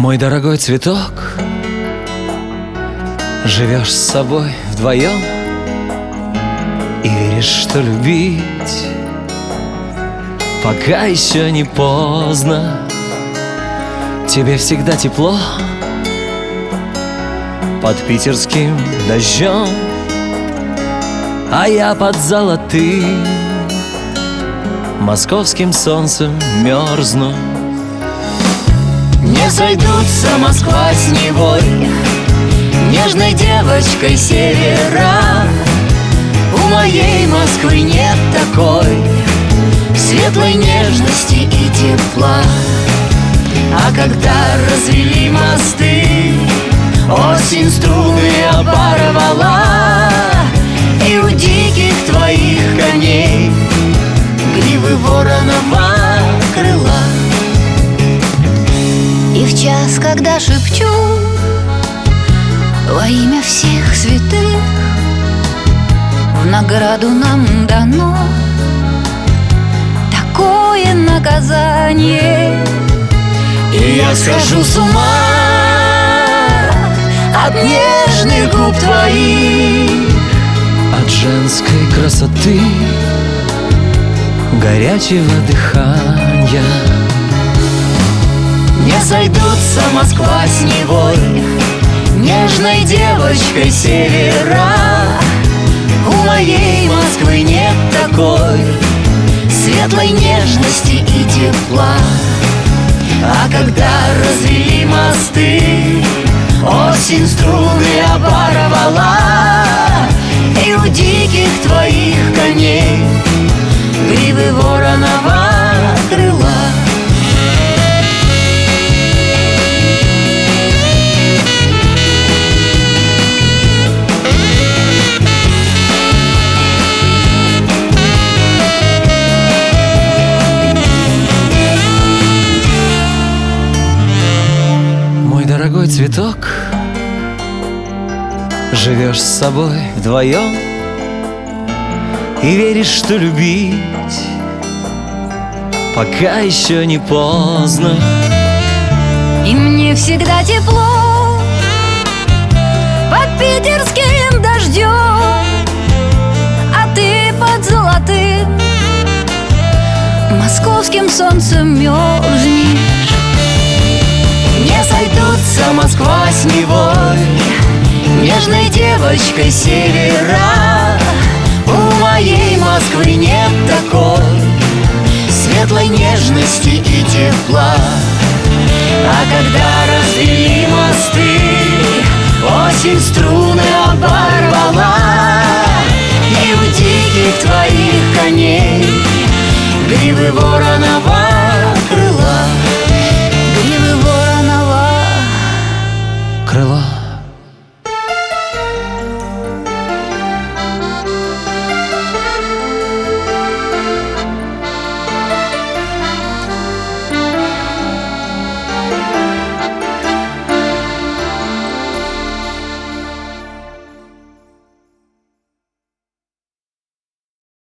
Мой дорогой цветок, живешь с собой вдвоем и веришь, что любить пока еще не поздно. Тебе всегда тепло под питерским дождем, а я под золотым московским солнцем мерзну. Не сойдутся Москва с Невой, нежной девочкой севера. У моей Москвы нет такой светлой нежности и тепла. А когда развели мосты, осень струны оборвала, и у диких твоих коней гривы воронова крыла. И в час, когда шепчу во имя всех святых, в награду нам дано такое наказание, и я схожу с ума от нежных губ твоих, от женской красоты, горячего дыхания. Не сойдутся Москва с Невой, нежной девочкой севера. У моей Москвы нет такой светлой нежности и тепла. А когда развели мосты, осень струны оборвала, и у диких твоих коней гривы воронова крыла. Дорогой цветок, живешь с собой вдвоем и веришь, что любить пока еще не поздно. И мне всегда тепло под питерским дождем, а ты под золотым московским солнцем мерзнешь. Не сойдутся Москва с Невой, нежной девочкой севера. У моей Москвы нет такой светлой нежности и тепла. А когда развели мосты, осень струны оборвала, и у диких твоих коней гривы воронова